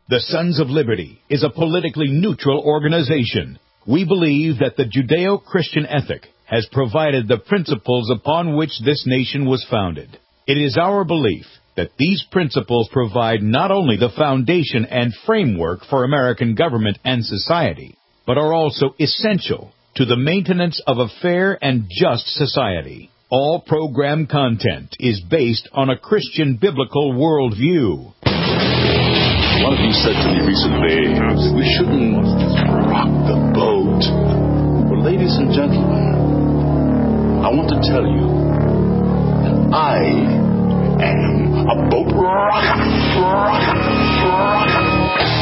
The Sons of Liberty is a politically neutral organization. We believe that the Judeo-Christian ethic has provided the principles upon which this nation was founded. It is our belief that these principles provide not only the foundation and framework for American government and society, but are also essential to the maintenance of a fair and just society. All program content is based on a Christian biblical worldview. One of you said to me recently that we shouldn't rock the boat. Well, ladies and gentlemen, I want to tell you that I am a boat rocker.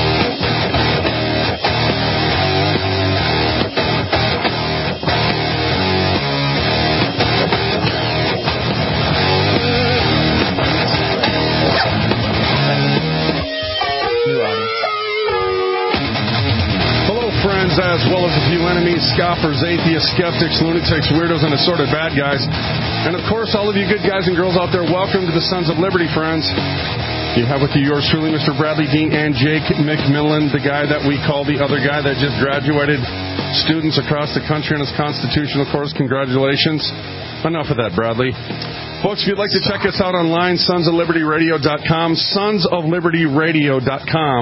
Friends, as well as a few enemies, scoffers, atheists, skeptics, lunatics, weirdos, and assorted bad guys. And of course, all of you good guys and girls out there, welcome to the Sons of Liberty, friends. You have with you yours truly, Mr. Bradley Dean and Jake McMillan, the guy that we call the other guy that just graduated students across the country on his constitutional course. Congratulations. Enough of that, Bradley. Folks, if you'd like to check us out online, sonsoflibertyradio.com, sonsoflibertyradio.com,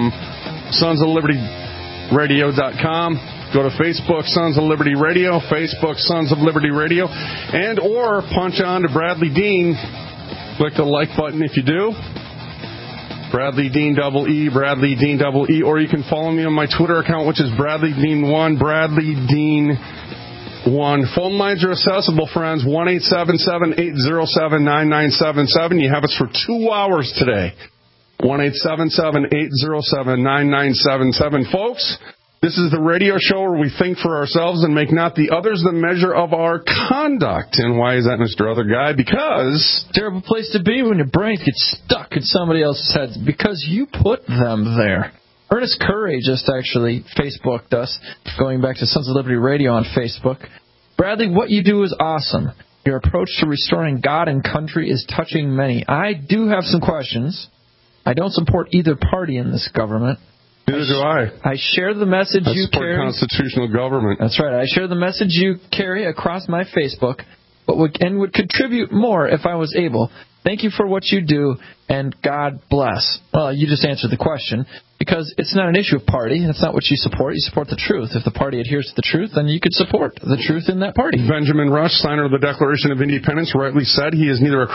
sonsoflibertyradio.com. Go to Facebook, Sons of Liberty Radio, Facebook, Sons of Liberty Radio, and or punch on to Bradley Dean. Click the like button if you do. Bradley Dean double E, Bradley Dean double E, or you can follow me on my Twitter account, which is Bradley Dean 1, Bradley Dean 1. Phone lines are accessible, friends, 1-877-807-9977. You have us for 2 hours today. 1-877-807-9977. Folks, this is the radio show where we think for ourselves and make not the others the measure of our conduct. And why is that, Mr. Other Guy? Because... terrible place to be when your brain gets stuck in somebody else's head. Because you put them there. Ernest Curry just actually Facebooked us, going back to Sons of Liberty Radio on Facebook. Bradley, what you do is awesome. Your approach to restoring God and country is touching many. I do have some questions. I don't support either party in this government. Neither do I. I share the message you carry. Constitutional government. That's right. I share the message you carry across my Facebook, but would contribute more if I was able. Thank you for what you do, and God bless. Well, you just answered the question, because it's not an issue of party. That's not what you support. You support the truth. If the party adheres to the truth, then you could support the truth in that party. Benjamin Rush, signer of the Declaration of Independence, rightly said he is neither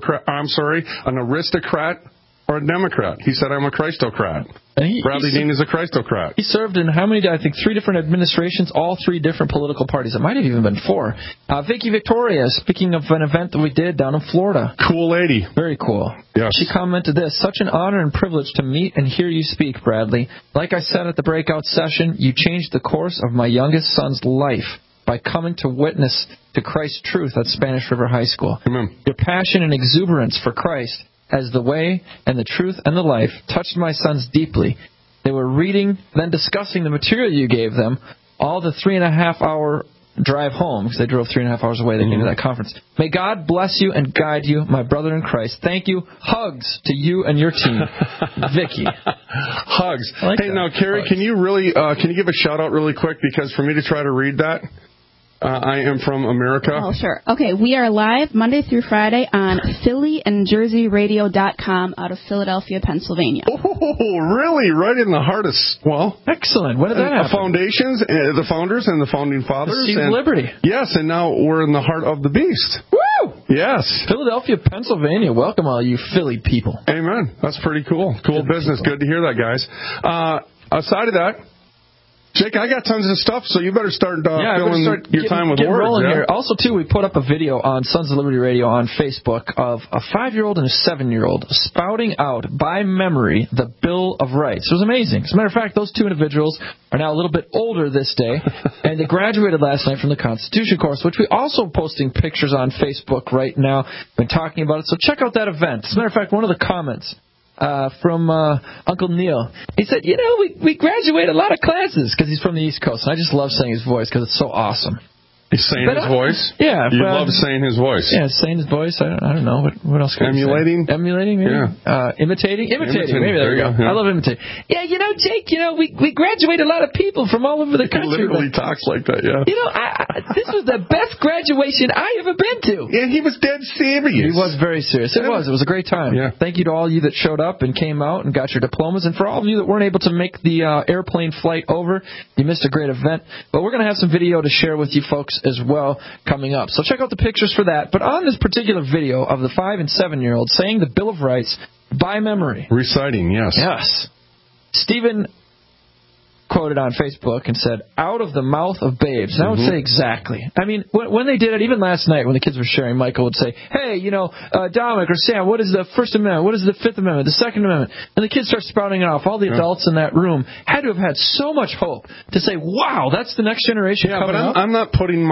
an aristocrat or a Democrat. He said, I'm a Christocrat. Bradley Dean is a Christocrat. He served in how many, I think, 3 different administrations, all 3 different political parties. It might have even been 4. Vicky Victoria, speaking of an event that we did down in Florida. Cool lady. Very cool. Yes. She commented this: such an honor and privilege to meet and hear you speak, Bradley. Like I said at the breakout session, you changed the course of my youngest son's life by coming to witness to Christ's truth at Spanish River High School. Amen. Your passion and exuberance for Christ as the way and the truth and the life touched my sons deeply. They were reading, then discussing the material you gave them, all the 3.5-hour drive home, because they drove 3.5 hours away. They came to that conference. May God bless you and guide you, my brother in Christ. Thank you. Hugs to you and your team. Vicky. Hugs. Like hey, that. now, Carrie, Hugs. can you give a shout-out really quick? Because for me to try to read that, I am from America. Oh, sure. Okay, we are live Monday through Friday on PhillyandJerseyRadio.com out of Philadelphia, Pennsylvania. Oh, really? Right in the heart of, well... Excellent. When did that happen? Foundations, the founders and the founding fathers. The Seed of Liberty. Yes, and now we're in the heart of the beast. Woo! Yes. Philadelphia, Pennsylvania. Welcome, all you Philly people. Amen. That's pretty cool. Cool business. Good to hear that, guys. Outside of that, Jake, I got tons of stuff, so you better start filling your time with words. Rolling here. Also, too, we put up a video on Sons of Liberty Radio on Facebook of a 5-year-old and a 7-year-old spouting out by memory the Bill of Rights. It was amazing. As a matter of fact, those 2 individuals are now a little bit older this day, and they graduated last night from the Constitution course, which we also posting pictures on Facebook right now. Been talking about it, so check out that event. As a matter of fact, one of the comments from Uncle Neil. He said, we graduate a lot of classes, because he's from the East Coast. And I just love saying his voice because it's so awesome. He's saying his voice? Yeah. You love saying his voice. Yeah, saying his voice. I don't know. What else can Emulating? Emulating, maybe? Yeah. Imitating? Maybe there we go. Yeah. I love imitating. Yeah, Jake, we graduate a lot of people from all over the country. He literally talks like that, yeah. This was the best graduation I ever been to. And he was dead serious. He was very serious. It was a great time. Yeah. Thank you to all of you that showed up and came out and got your diplomas. And for all of you that weren't able to make the airplane flight over, you missed a great event. But we're going to have some video to share with you folks as well coming up. So check out the pictures for that. But on this particular video of the 5- and 7-year-olds saying the Bill of Rights by memory. Reciting, yes. Yes. Stephen quoted on Facebook and said, out of the mouth of babes. And I would say exactly. I mean, when they did it, even last night when the kids were sharing, Michael would say, hey, Dominic or Sam, what is the First Amendment? What is the Fifth Amendment? The Second Amendment? And the kids start spouting it off. All the adults in that room had to have had so much hope to say, wow, that's the next generation coming up. I'm not putting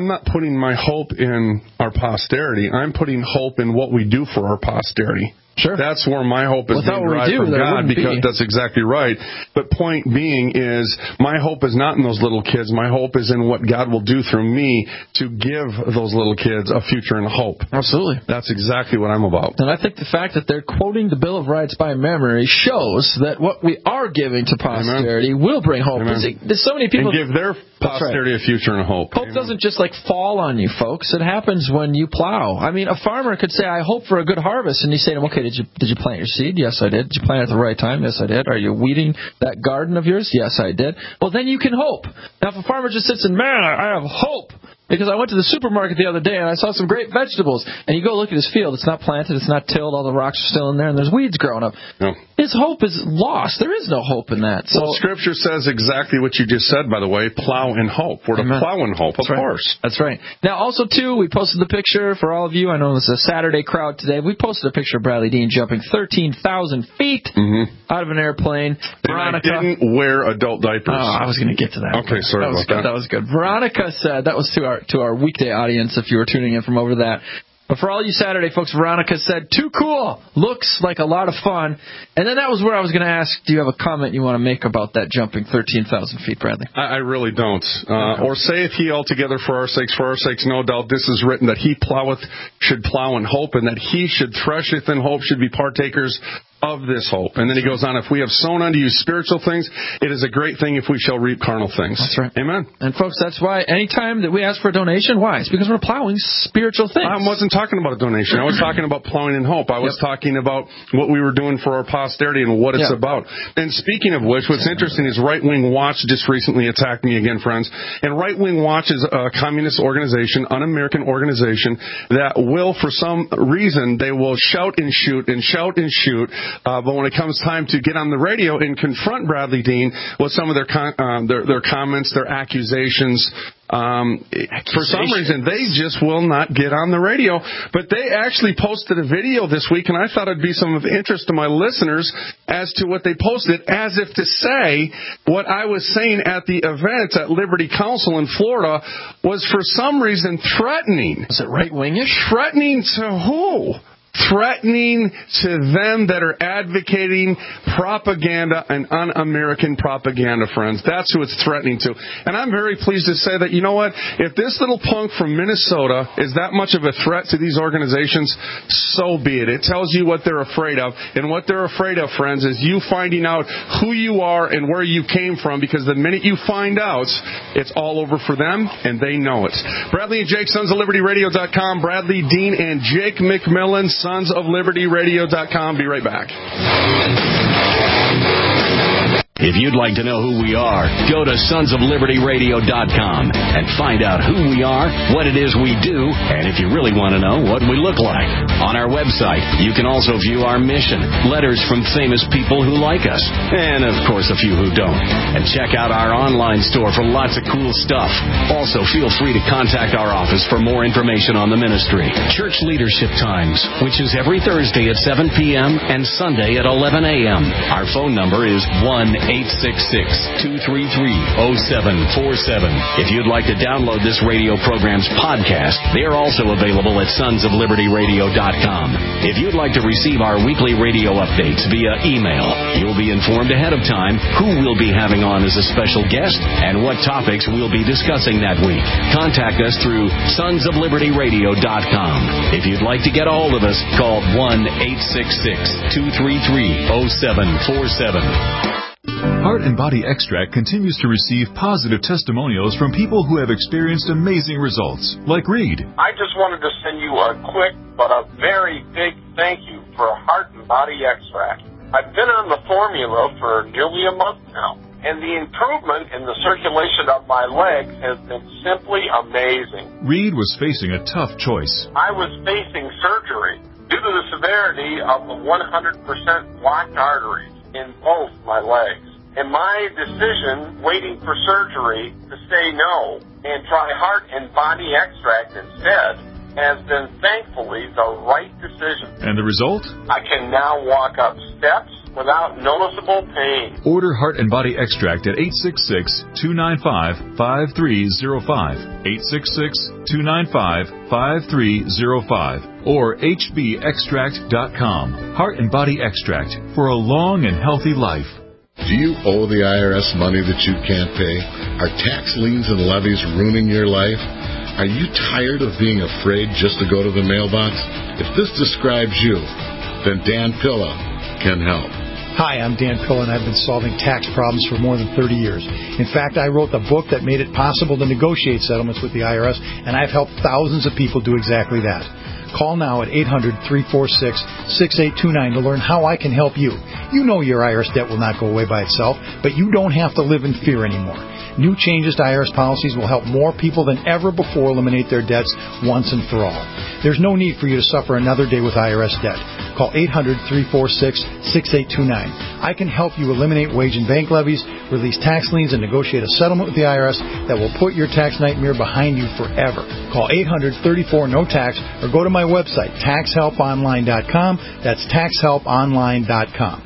my hope in our posterity. I'm putting hope in what we do for our posterity. Sure. That's where my hope is being derived from God, because that's exactly right. But point being is, my hope is not in those little kids. My hope is in what God will do through me to give those little kids a future and hope. Absolutely. That's exactly what I'm about. And I think the fact that they're quoting the Bill of Rights by memory shows that what we are giving to posterity will bring hope. There's so many people... And give their posterity a future and hope. Hope doesn't just fall on you, folks. It happens when you plow. I mean, a farmer could say, I hope for a good harvest. And you say to him, okay, did you plant your seed? Yes, I did. Did you plant it at the right time? Yes, I did. Are you weeding that garden of yours? Yes, I did. Well, then you can hope. Now, if a farmer just sits and, man, I have hope because I went to the supermarket the other day and I saw some great vegetables, and you go look at his field, it's not planted, it's not tilled, all the rocks are still in there, and there's weeds growing up. No. His hope is lost. There is no hope in that. So, well, Scripture says exactly what you just said, by the way, plow in hope. We're to plow in hope, of course. That's right. Now, also, too, we posted the picture for all of you. I know it's a Saturday crowd today. We posted a picture of Bradley Dean jumping 13,000 feet out of an airplane. Veronica, I didn't wear adult diapers. Oh, I was going to get to that. Okay, sorry about that. That was good. Veronica said, that was to our weekday audience if you were tuning in from over that. But for all you Saturday folks, Veronica said, too cool. Looks like a lot of fun. And then that was where I was going to ask, do you have a comment you want to make about that jumping 13,000 feet, Bradley? I really don't. Or saith he altogether for our sakes, no doubt this is written, that he ploweth should plow in hope, and that he should thresheth in hope should be partakers of this hope. And then he goes on, if we have sown unto you spiritual things, it is a great thing if we shall reap carnal things. That's right. Amen. And folks, that's why anytime that we ask for a donation, why? It's because we're plowing spiritual things. I wasn't talking about a donation. I was talking about plowing in hope. I was talking about what we were doing for our posterity and what it's about. And speaking of which, what's interesting is Right Wing Watch just recently attacked me again, friends. And Right Wing Watch is a communist organization, un-American organization, that will, for some reason, they will shout and shoot and shout and shoot. But when it comes time to get on the radio and confront Bradley Dean with some of their comments, their accusations, for some reason, they just will not get on the radio. But they actually posted a video this week, and I thought it'd be some of interest to my listeners as to what they posted, as if to say what I was saying at the event at Liberty Council in Florida was for some reason threatening. Is it right-wingish? Threatening to who? Threatening to them that are advocating propaganda and un-American propaganda, friends. That's who it's threatening to. And I'm very pleased to say that, you know what, if this little punk from Minnesota is that much of a threat to these organizations, so be it. It tells you what they're afraid of. And what they're afraid of, friends, is you finding out who you are and where you came from, because the minute you find out, it's all over for them, and they know it. Bradley and Jake, Sons of Liberty Radio.com. Bradley Dean and Jake McMillan, Sons of Liberty Radio.com. Be right back. If you'd like to know who we are, go to sonsoflibertyradio.com and find out who we are, what it is we do, and if you really want to know, what we look like. On our website, you can also view our mission, letters from famous people who like us, and, of course, a few who don't. And check out our online store for lots of cool stuff. Also, feel free to contact our office for more information on the ministry. Church Leadership Times, which is every Thursday at 7 p.m. and Sunday at 11 a.m. Our phone number is 1-800-848-8255. 1-866-233-0747. If you'd like to download this radio program's podcast, they are also available at sonsoflibertyradio.com. If you'd like to receive our weekly radio updates via email, you'll be informed ahead of time who we'll be having on as a special guest and what topics we'll be discussing that week. Contact us through sonsoflibertyradio.com. If you'd like to get a hold of us, call 1-866-233-0747. Heart and Body Extract continues to receive positive testimonials from people who have experienced amazing results, like Reed. I just wanted to send you a quick but a very big thank you for Heart and Body Extract. I've been on the formula for nearly a month now, and the improvement in the circulation of my legs has been simply amazing. Reed was facing a tough choice. I was facing surgery due to the severity of the 100% blocked arteries in both my legs. And my decision, waiting for surgery, to say no and try Heart and Body Extract instead, has been thankfully the right decision. And the result? I can now walk up steps without noticeable pain. Order Heart and Body Extract at 866-295-5305, 866-295-5305, or hbextract.com. Heart and Body Extract for a long and healthy life. Do you owe the IRS money that you can't pay? Are tax liens and levies ruining your life? Are you tired of being afraid just to go to the mailbox? If this describes you, then Dan Pilla can help. Hi, I'm Dan Pilla, and I've been solving tax problems for more than 30 years. In fact, I wrote the book that made it possible to negotiate settlements with the IRS, and I've helped thousands of people do exactly that. Call now at 800-346-6829 to learn how I can help you. You know your IRS debt will not go away by itself, but you don't have to live in fear anymore. New changes to IRS policies will help more people than ever before eliminate their debts once and for all. There's no need for you to suffer another day with IRS debt. Call 800-346-6829. I can help you eliminate wage and bank levies, release tax liens, and negotiate a settlement with the IRS that will put your tax nightmare behind you forever. Call 800-34-NO-TAX or go to my website, taxhelponline.com. That's taxhelponline.com.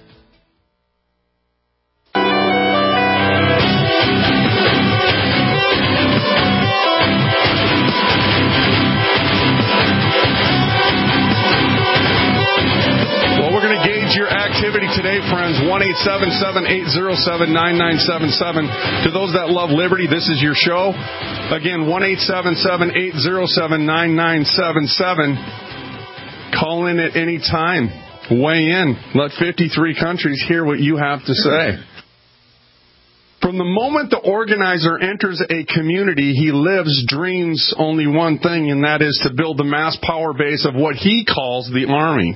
Today, friends, 1-877-807-9977. To those that love liberty, this is your show. Again, 1-877-807-9977. Call in at any time. Weigh in. Let 53 countries hear what you have to say. From the moment the organizer enters a community, he lives, dreams only one thing, and that is to build the mass power base of what he calls the Army.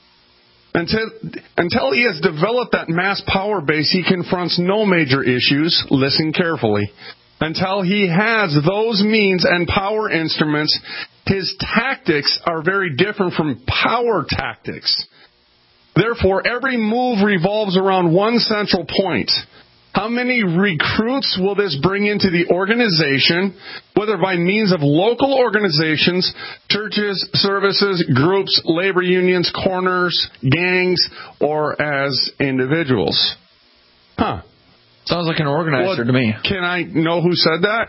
Until he has developed that mass power base, he confronts no major issues. Listen carefully. Until he has those means and power instruments, his tactics are very different from power tactics. Therefore, every move revolves around one central point. How many recruits will this bring into the organization, whether by means of local organizations, churches, services, groups, labor unions, corners, gangs, or as individuals? Sounds like an organizer to me. Can I know who said that?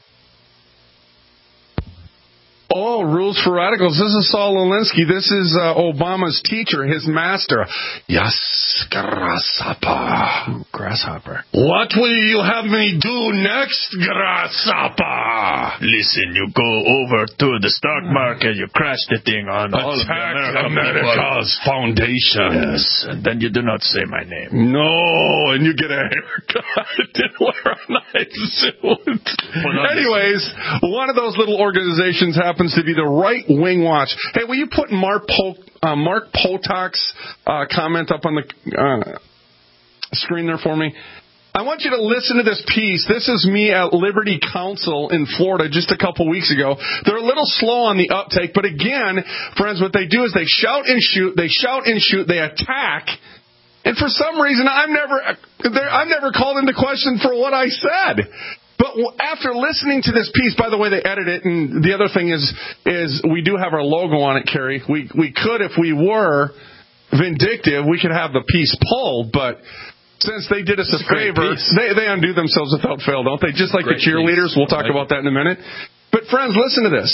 Oh, Rules for Radicals. This is Saul Alinsky. This is Obama's teacher, his master. Yes, Grasshopper. Grasshopper. What will you have me do next, Grasshopper? Listen, you go over to the stock market, you crash the thing on all of the America's foundation. Yes, and then you do not say my name. No, and you get a haircut and wear a nice suit. Anyways, one of those little organizations happens to be the Right Wing Watch. Hey, will you put Mark Potak's comment up on the screen there for me? I want you to listen to this piece. This is me at Liberty Council in Florida just a couple weeks ago. They're a little slow on the uptake, but again, friends, what they do is they shout and shoot, they attack, and for some reason I'm never called into question for what I said. But after listening to this piece, by the way, they edit it, and the other thing is we do have our logo on it, Kerry. We could, if we were vindictive, we could have the piece pulled, but since they did us a favor, they undo themselves without fail, don't they? Just like the cheerleaders. We'll talk about that in a minute. But friends, listen to this.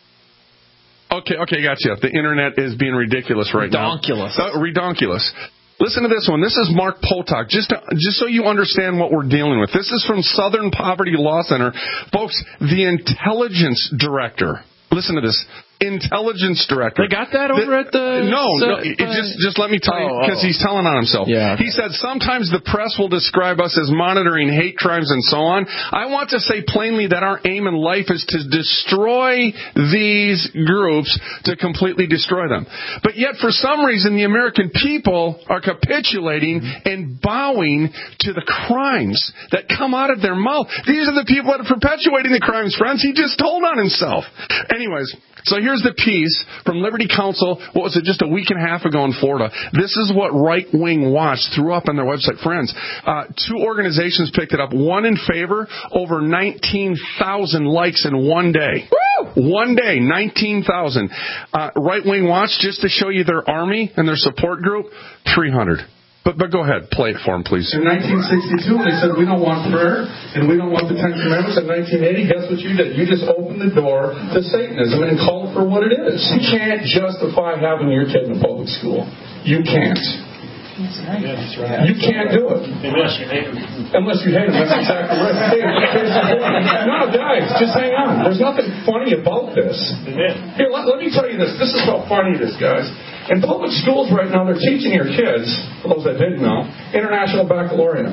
Okay, gotcha. The internet is being ridiculous right now. Redonkulous. Listen to this one. This is Mark Potok. Just so you understand what we're dealing with. This is from Southern Poverty Law Center. Folks, the intelligence director. Listen to this. Intelligence director. They got that over at the... No. Just let me tell you, because he's telling on himself. Yeah. He said, sometimes the press will describe us as monitoring hate crimes and so on. I want to say plainly that our aim in life is to destroy these groups, to completely destroy them. But yet, for some reason, the American people are capitulating and bowing to the crimes that come out of their mouth. These are the people that are perpetuating the crimes, friends. He just told on himself. Anyways, so here's the piece from Liberty Counsel. What was it, just a week and a half ago in Florida? This is what Right Wing Watch threw up on their website. Friends, 2 organizations picked it up. One in favor, over 19,000 likes in one day. Woo! One day, 19,000. Right Wing Watch, just to show you their army and their support group, 300. But go ahead, play it for him, please. In 1962, they said, we don't want prayer, and we don't want the Ten Commandments. In 1980, guess what you did? You just opened the door to Satanism and called it for what it is. You can't justify having your kid in a public school. You can't. That's right. Yeah, that's right. You can't do it. Unless you hate him. Unless you hate him. That's exactly right. Hey, no, guys, just hang on. There's nothing funny about this. Here, let me tell you this. This is how funny it is, guys. In public schools right now, they're teaching your kids, for those that didn't know, International Baccalaureate.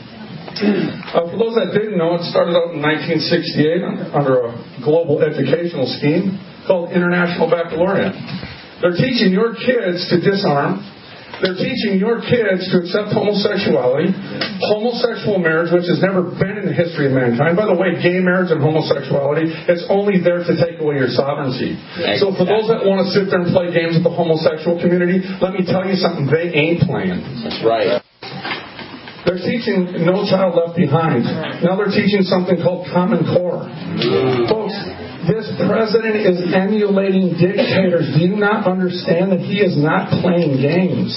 For those that didn't know, it started out in 1968 under a global educational scheme called International Baccalaureate. They're teaching your kids to disarm. They're teaching your kids to accept homosexuality, homosexual marriage, which has never been in the history of mankind. By the way, gay marriage and homosexuality, it's only there to take away your sovereignty. So for those that want to sit there and play games with the homosexual community, let me tell you something, they ain't playing. That's right. They're teaching No Child Left Behind. Now they're teaching something called Common Core. Folks, this president is emulating dictators. Do you not understand that he is not playing games?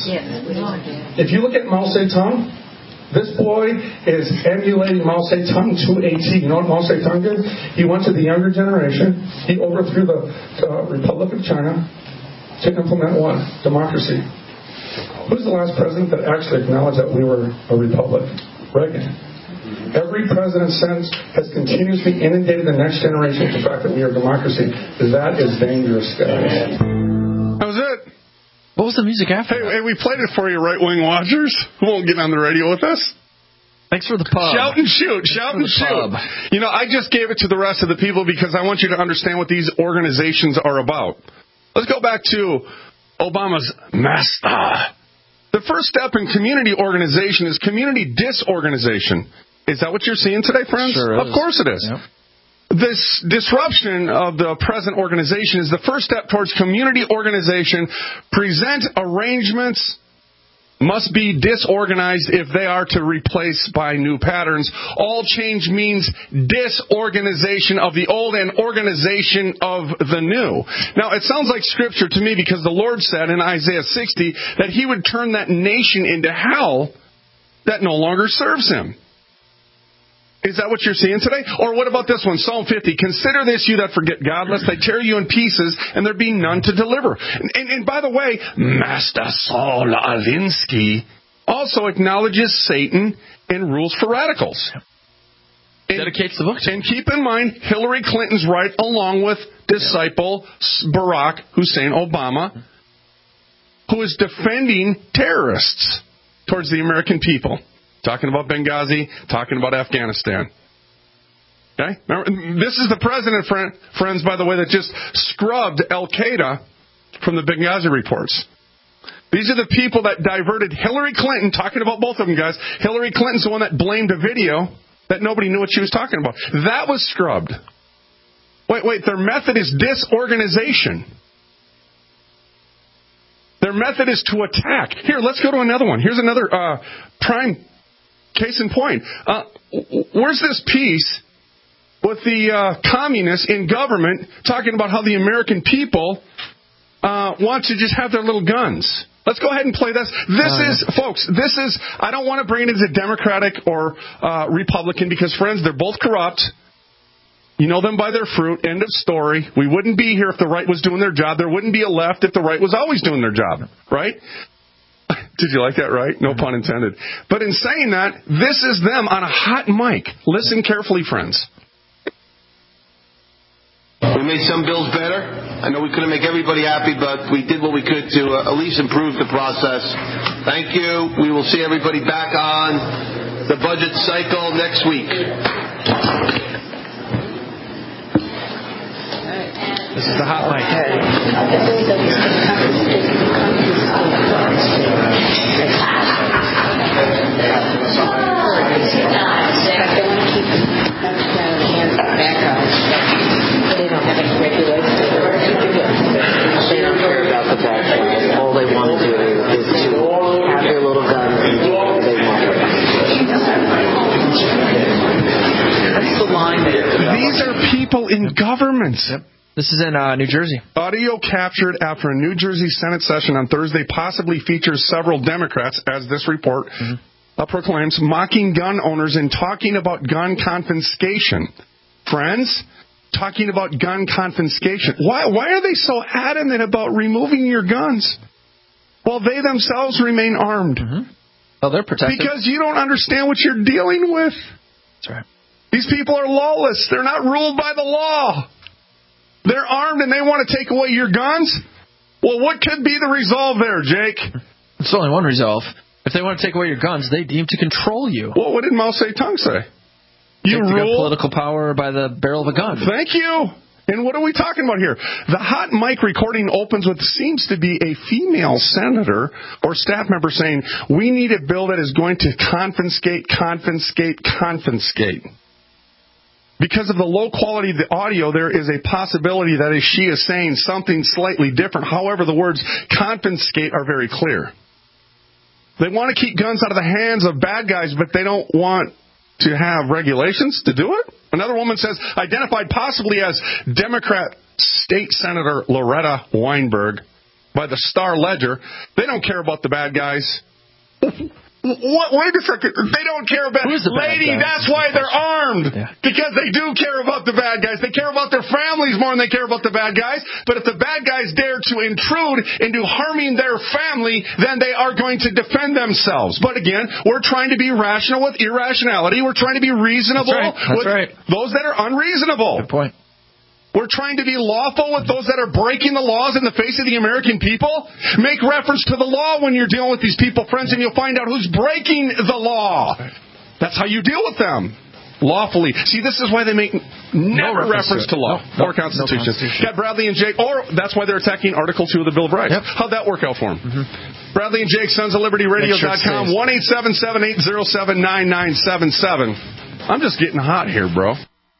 If you look at Mao Zedong, this boy is emulating Mao Zedong to a T. You know what Mao Zedong did? He went to the younger generation. He overthrew the Republic of China to implement what? Democracy. Who's the last president that actually acknowledged that we were a republic? Reagan. Every president since has continuously inundated the next generation with the fact that we are a democracy. That is dangerous, guys. That was it. What was the music after? Hey, we played it for you, right-wing watchers who won't get on the radio with us. Thanks for the pub. Shout and shoot. Shout and shoot. You know, I just gave it to the rest of the people because I want you to understand what these organizations are about. Let's go back to Obama's master. The first step in community organization is community disorganization. Is that what you're seeing today, friends? Sure is. Of course it is. Yep. This disruption of the present organization is the first step towards community organization. Present arrangements must be disorganized if they are to replace by new patterns. All change means disorganization of the old and organization of the new. Now, it sounds like scripture to me because the Lord said in Isaiah 60 that he would turn that nation into hell that no longer serves him. Is that what you're seeing today? Or what about this one, Psalm 50? Consider this, you that forget God, lest they tear you in pieces, and there be none to deliver. And by the way, Master Saul Alinsky also acknowledges Satan and rules for radicals. Dedicates the book to him. And keep in mind, Hillary Clinton's right along with disciple Barack Hussein Obama, who is defending terrorists towards the American people. Talking about Benghazi, talking about Afghanistan. Okay? Remember, this is the president, friends, by the way, that just scrubbed Al-Qaeda from the Benghazi reports. These are the people that diverted Hillary Clinton, talking about both of them, guys. Hillary Clinton's the one that blamed a video that nobody knew what she was talking about. That was scrubbed. Wait, their method is disorganization. Their method is to attack. Here, let's go to another one. Here's another prime case in point. Where's this piece with the communists in government talking about how the American people want to just have their little guns? Let's go ahead and play this. Folks, I don't want to bring it into Democratic or Republican because, friends, they're both corrupt. You know them by their fruit. End of story. We wouldn't be here if the right was doing their job. There wouldn't be a left if the right was always doing their job, right? Did you like that, right? No pun intended. But in saying that, this is them on a hot mic. Listen carefully, friends. We made some bills better. I know we couldn't make everybody happy, but we did what we could to at least improve the process. Thank you. We will see everybody back on the budget cycle next week. This is the hot mic. They don't have any regulations. They don't care about the bad guys. All they want to do is to have their little guns and do whatever they want. That's the line there. These are people in governments. Yep. This is in New Jersey. Audio captured after a New Jersey Senate session on Thursday possibly features several Democrats, as this report proclaims, mocking gun owners and talking about gun confiscation. Friends, talking about gun confiscation. Why are they so adamant about removing your guns while they themselves remain armed? Oh, they're protected. Because you don't understand what you're dealing with. That's right. These people are lawless. They're not ruled by the law. They're armed and they want to take away your guns? Well, what could be the resolve there, Jake? It's only one resolve. If they want to take away your guns, they deem to control you. Well, what did Mao Zedong say? You rule political power by the barrel of a gun. Thank you. And what are we talking about here? The hot mic recording opens with seems to be a female senator or staff member saying, we need a bill that is going to confiscate. Because of the low quality of the audio, there is a possibility that she is saying something slightly different. However, the words confiscate are very clear. They want to keep guns out of the hands of bad guys, but they don't want to have regulations to do it? Another woman says, identified possibly as Democrat State Senator Loretta Weinberg by the Star Ledger, they don't care about the bad guys. Wait a second. They don't care about lady. That's why they're armed. Yeah. Because they do care about the bad guys. They care about their families more than they care about the bad guys. But if the bad guys dare to intrude into harming their family, then they are going to defend themselves. But again, we're trying to be rational with irrationality. We're trying to be reasonable with those that are unreasonable. Good point. We're trying to be lawful with those that are breaking the laws in the face of the American people. Make reference to the law when you're dealing with these people, friends, and you'll find out who's breaking the law. That's how you deal with them. Lawfully. See, this is why they make never reference to law or Constitution. Got Bradley and Jake, or that's why they're attacking Article 2 of the Bill of Rights. Yep. How'd that work out for them? Bradley and Jake, Sons of Liberty Radio.com, 1-877-807-9977. I'm just getting hot here, bro.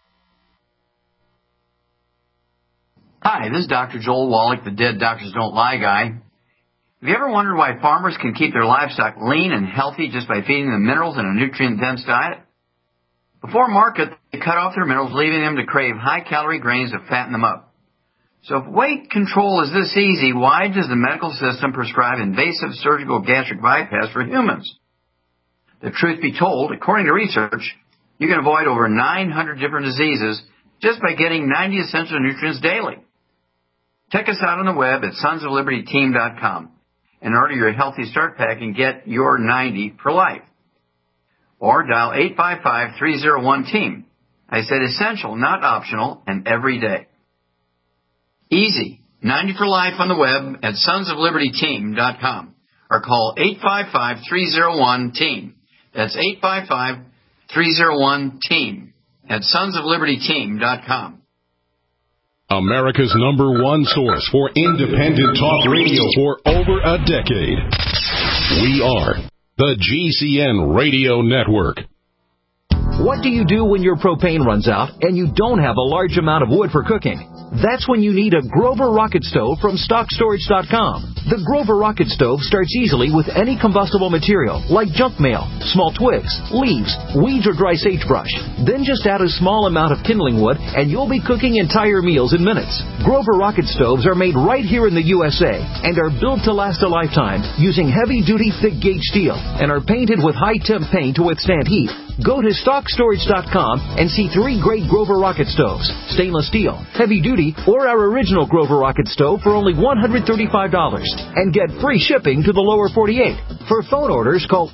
Hi, this is Dr. Joel Wallach, the Dead Doctors Don't Lie guy. Have you ever wondered why farmers can keep their livestock lean and healthy just by feeding them minerals in a nutrient-dense diet? Before market, they cut off their minerals, leaving them to crave high-calorie grains to fatten them up. So if weight control is this easy, why does the medical system prescribe invasive surgical gastric bypass for humans? The truth be told, according to research, you can avoid over 900 different diseases just by getting 90 essential nutrients daily. Check us out on the web at sonsoflibertyteam.com and order your Healthy Start Pack and get your 90 for life. Or dial 855-301-TEAM. I said essential, not optional, and every day. Easy. 90 for life on the web at sonsoflibertyteam.com. Or call 855-301-TEAM. That's 855-301-TEAM at sonsoflibertyteam.com. America's #1 source for independent talk radio for over a decade. We are the GCN Radio Network. What do you do when your propane runs out and you don't have a large amount of wood for cooking? That's when you need a Grover Rocket Stove from StockStorage.com. The Grover Rocket Stove starts easily with any combustible material, like junk mail, small twigs, leaves, weeds, or dry sagebrush. Then just add a small amount of kindling wood, and you'll be cooking entire meals in minutes. Grover Rocket Stoves are made right here in the USA and are built to last a lifetime using heavy-duty, thick-gauge steel and are painted with high-temp paint to withstand heat. Go to StockStorage.com and see 3 great Grover Rocket Stoves, stainless steel, heavy-duty, or our original Grover Rocket Stove for only $135, and get free shipping to the lower 48. For phone orders, call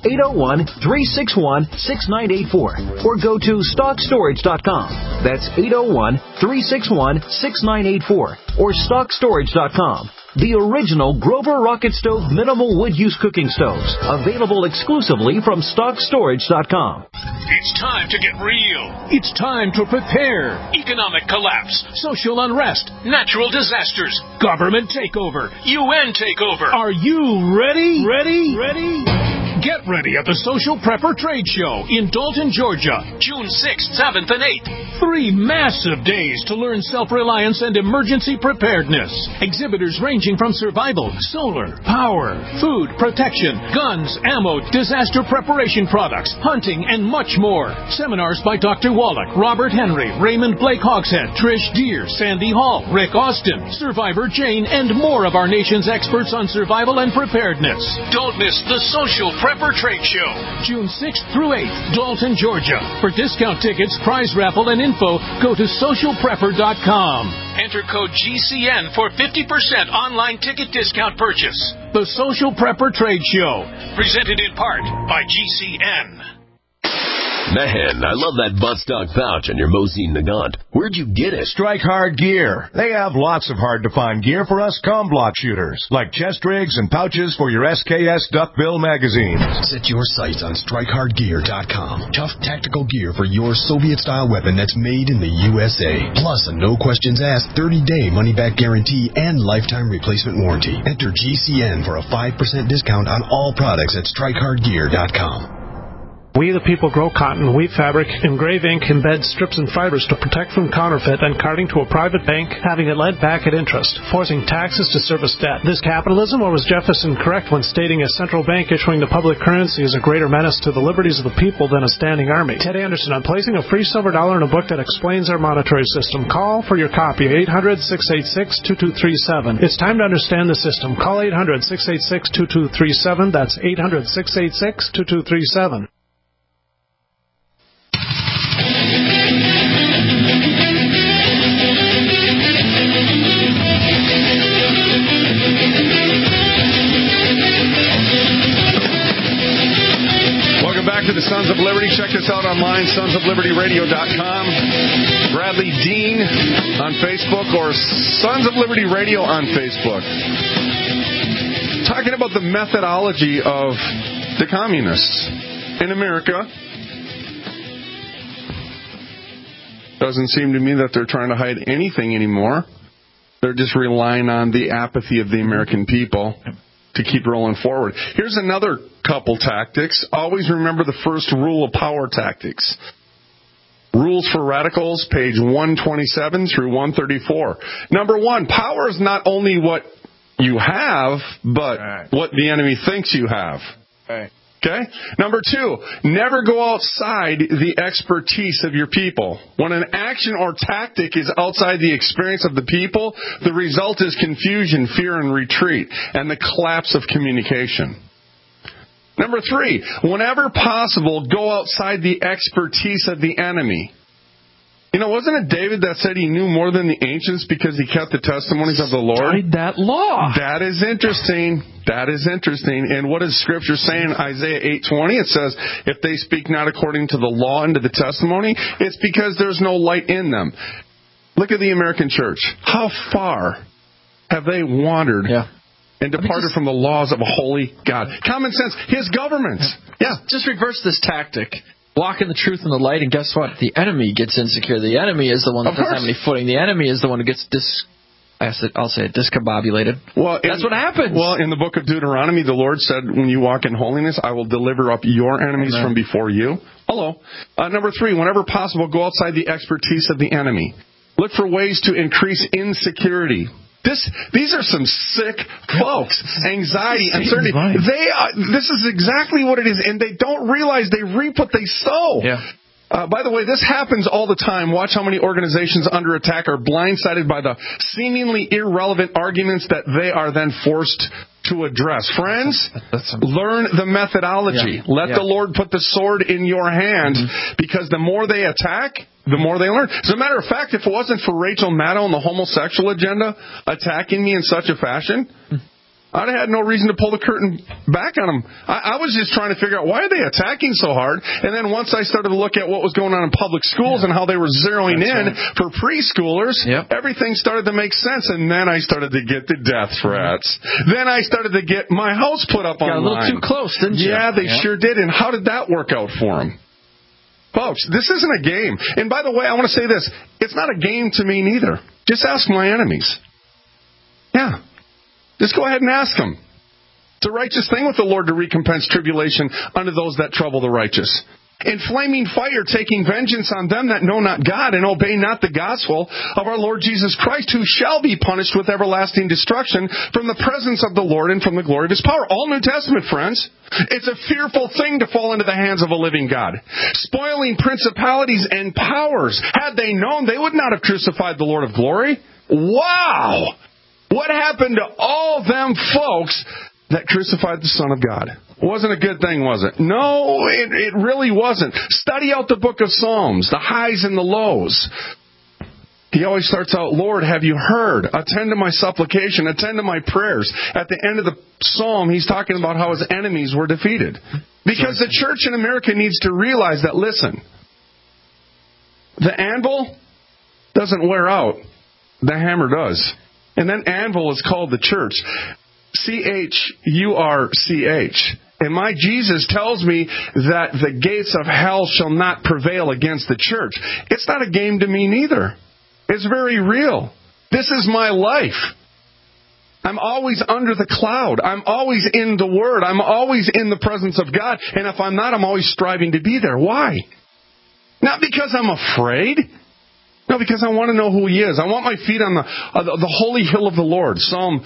801-361-6984 or go to StockStorage.com. That's 801-361-6984 or StockStorage.com. The original Grover Rocket Stove minimal wood use cooking stoves, available exclusively from StockStorage.com. It's time to get real. It's time to prepare. Economic collapse, social unrest, natural disasters, government takeover, UN takeover. Are you ready? Ready? Get ready at the Social Prepper Trade Show in Dalton, Georgia, June 6th, 7th, and 8th. 3 massive days to learn self-reliance and emergency preparedness. Exhibitors ranging from survival, solar, power, food, protection, guns, ammo, disaster preparation products, hunting, and much more. Seminars by Dr. Wallach, Robert Henry, Raymond Blake Hogshead, Trish Deere, Sandy Hall, Rick Austin, Survivor Jane, and more of our nation's experts on survival and preparedness. Don't miss the Social Prepper Trade Show, June 6th through 8th, Dalton, Georgia. For discount tickets, prize raffle, and info, go to socialprepper.com. Enter code GCN for 50% online ticket discount purchase. The Social Prepper Trade Show, presented in part by GCN. Man, I love that buttstock pouch on your Mosin Nagant. Where'd you get it? Strike Hard Gear. They have lots of hard-to-find gear for us comblock shooters, like chest rigs and pouches for your SKS duckbill magazines. Set your sights on StrikeHardGear.com. Tough tactical gear for your Soviet-style weapon that's made in the USA. Plus a no-questions-asked 30-day money-back guarantee and lifetime replacement warranty. Enter GCN for a 5% discount on all products at StrikeHardGear.com. We the people grow cotton, weave fabric, engrave ink, embed strips and fibers to protect from counterfeit and carting to a private bank, having it lent back at interest, forcing taxes to service debt. This capitalism, or was Jefferson correct when stating a central bank issuing the public currency is a greater menace to the liberties of the people than a standing army? Ted Anderson, I'm placing a free silver dollar in a book that explains our monetary system. Call for your copy, 800-686-2237. It's time to understand the system. Call 800-686-2237. That's 800-686-2237. Back to the Sons of Liberty. Check us out online, sonsoflibertyradio.com. Bradley Dean on Facebook or Sons of Liberty Radio on Facebook. Talking about the methodology of the communists in America. Doesn't seem to me that they're trying to hide anything anymore. They're just relying on the apathy of the American people to keep rolling forward. Here's another couple tactics. Always remember the first rule of power tactics. Rules for Radicals, page 127 through 134. Number 1, power is not only what you have, but what the enemy thinks you have. Okay? Number 2, never go outside the expertise of your people. When an action or tactic is outside the experience of the people, the result is confusion, fear, and retreat, and the collapse of communication. Number 3, whenever possible, go outside the expertise of the enemy. You know, wasn't it David that said he knew more than the ancients because he kept the testimonies of the Lord? Studied that law. That is interesting. That is interesting. And what does Scripture say in Isaiah 8:20? It says, if they speak not according to the law and to the testimony, it's because there's no light in them. Look at the American church. How far have they wandered and departed from the laws of a holy God? Common sense. His government. Just reverse this tactic. Walk in the truth and the light, and guess what? The enemy gets insecure. The enemy is the one that doesn't have any footing. The enemy is the one who gets discombobulated. Well, that's what happens. Well, in the book of Deuteronomy, the Lord said, when you walk in holiness, I will deliver up your enemies from before you. Hello. Number 3, whenever possible, go outside the expertise of the enemy. Look for ways to increase insecurity. These are some sick folks. Anxiety, uncertainty. This is exactly what it is, and they don't realize they reap what they sow. Yeah. By the way, this happens all the time. Watch how many organizations under attack are blindsided by the seemingly irrelevant arguments that they are then forced to address. Friends, learn the methodology. Let the Lord put the sword in your hand, because the more they attack, the more they learn. As a matter of fact, if it wasn't for Rachel Maddow and the homosexual agenda attacking me in such a fashion, I'd have had no reason to pull the curtain back on them. I was just trying to figure out, why are they attacking so hard? And then once I started to look at what was going on in public schools and how they were zeroing in for preschoolers, everything started to make sense. And then I started to get the death threats. Then I started to get my house put up online. Got a little too close, didn't you? Yeah, they sure did. And how did that work out for them? Folks, this isn't a game. And by the way, I want to say this. It's not a game to me neither. Just ask my enemies. Yeah. Just go ahead and ask them. It's a righteous thing with the Lord to recompense tribulation unto those that trouble the righteous. In flaming fire, taking vengeance on them that know not God and obey not the gospel of our Lord Jesus Christ, who shall be punished with everlasting destruction from the presence of the Lord and from the glory of His power. All New Testament, friends. It's a fearful thing to fall into the hands of a living God. Spoiling principalities and powers. Had they known, they would not have crucified the Lord of glory. Wow! What happened to all them folks that crucified the Son of God? Wasn't a good thing, was it? No, it really wasn't. Study out the book of Psalms, the highs and the lows. He always starts out, Lord, have you heard? Attend to my supplication. Attend to my prayers. At the end of the psalm, he's talking about how his enemies were defeated. Because the church in America needs to realize that, listen, the anvil doesn't wear out. The hammer does. And then anvil is called the church. C-H-U-R-C-H. And my Jesus tells me that the gates of hell shall not prevail against the church. It's not a game to me neither. It's very real. This is my life. I'm always under the cloud. I'm always in the Word. I'm always in the presence of God. And if I'm not, I'm always striving to be there. Why? Not because I'm afraid. No, because I want to know who He is. I want my feet on the holy hill of the Lord. Psalm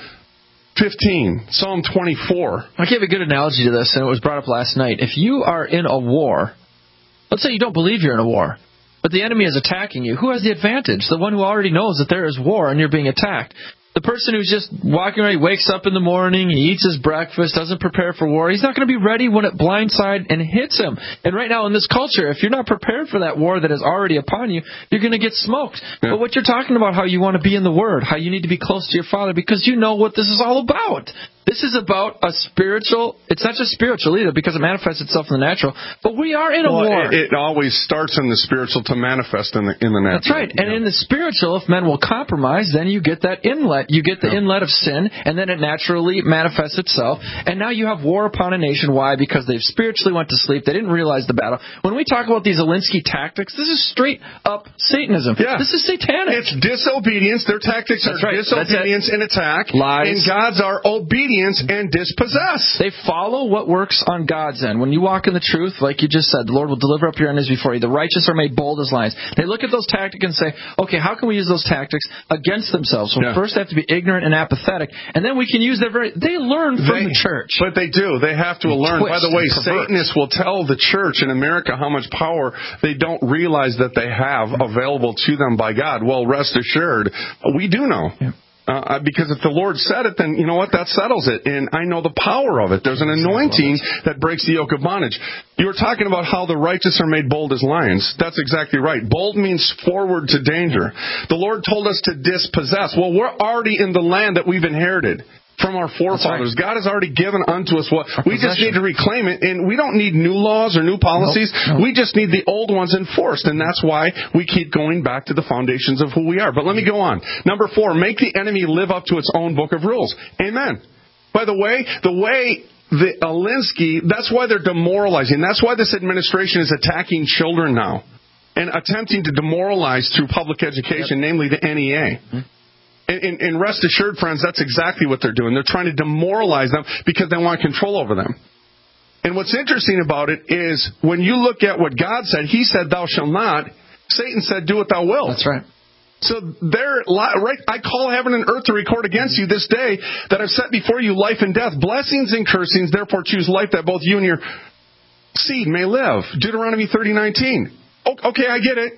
15, Psalm 24. I gave a good analogy to this, and it was brought up last night. If you are in a war, let's say you don't believe you're in a war, but the enemy is attacking you, who has the advantage? The one who already knows that there is war and you're being attacked. The person who's just walking around, he wakes up in the morning, he eats his breakfast, doesn't prepare for war, he's not going to be ready when it blindsides and hits him. And right now in this culture, if you're not prepared for that war that is already upon you, you're going to get smoked. Yeah. But what you're talking about, how you want to be in the Word, how you need to be close to your Father, because you know what this is all about. This is about a spiritual, it's not just spiritual either, because it manifests itself in the natural, but we are in a war. It always starts in the spiritual to manifest in the natural. That's right. And in the spiritual, if men will compromise, then you get that inlet. You get the inlet of sin, and then it naturally manifests itself. And now you have war upon a nation. Why? Because they've spiritually went to sleep. They didn't realize the battle. When we talk about these Alinsky tactics, this is straight up Satanism. Yeah. This is satanic. It's disobedience. Their tactics are disobedience and attack. Lies. And God's are obedience and dispossess. They follow what works on God's end. When you walk in the truth, like you just said, the Lord will deliver up your enemies before you. The righteous are made bold as lions. They look at those tactics and say, okay, how can we use those tactics against themselves? So first they have to be ignorant and apathetic, and then we can use their they learn from the church. But they do. They have to learn. By the way, Satanists will tell the church in America how much power they don't realize that they have available to them by God. Well, rest assured, we do know. Yeah. Because if the Lord said it, then you know what? That settles it. And I know the power of it. There's an anointing that breaks the yoke of bondage. You were talking about how the righteous are made bold as lions. That's exactly right. Bold means forward to danger. The Lord told us to dispossess. Well, we're already in the land that we've inherited from our forefathers. Right. God has already given unto us what we just need to reclaim it, and we don't need new laws or new policies. Nope. We just need the old ones enforced, and that's why we keep going back to the foundations of who we are. But let me go on. Number 4, make the enemy live up to its own book of rules. Amen. By the way the Alinsky, that's why they're demoralizing. That's why this administration is attacking children now and attempting to demoralize through public education, namely the NEA. Mm-hmm. And rest assured, friends, that's exactly what they're doing. They're trying to demoralize them because they want control over them. And what's interesting about it is when you look at what God said, He said, thou shalt not. Satan said, do what thou wilt. That's right. So right, I call heaven and earth to record against you this day that I've set before you life and death, blessings and cursings. Therefore choose life that both you and your seed may live. Deuteronomy 30:19. Okay, I get it.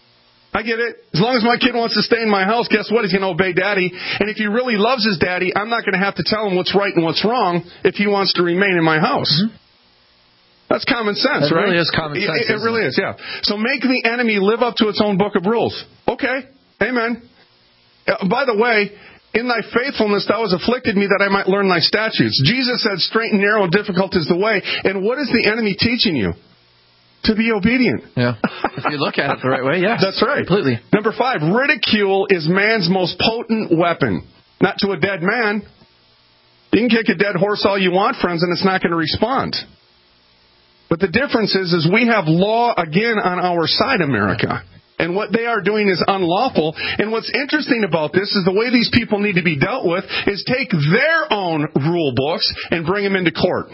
As long as my kid wants to stay in my house, guess what? He's going to obey Daddy. And if he really loves his daddy, I'm not going to have to tell him what's right and what's wrong if he wants to remain in my house. Mm-hmm. That's common sense, right? It really is common sense. It really is, yeah. So make the enemy live up to its own book of rules. Okay, amen. By the way, in thy faithfulness thou hast afflicted me that I might learn thy statutes. Jesus said, straight and narrow and difficult is the way. And what is the enemy teaching you? To be obedient. Yeah. If you look at it the right way, yes. That's right. Completely. Number 5, ridicule is man's most potent weapon. Not to a dead man. You can kick a dead horse all you want, friends, and it's not going to respond. But the difference is we have law again on our side, America. And what they are doing is unlawful. And what's interesting about this is the way these people need to be dealt with is take their own rule books and bring them into court.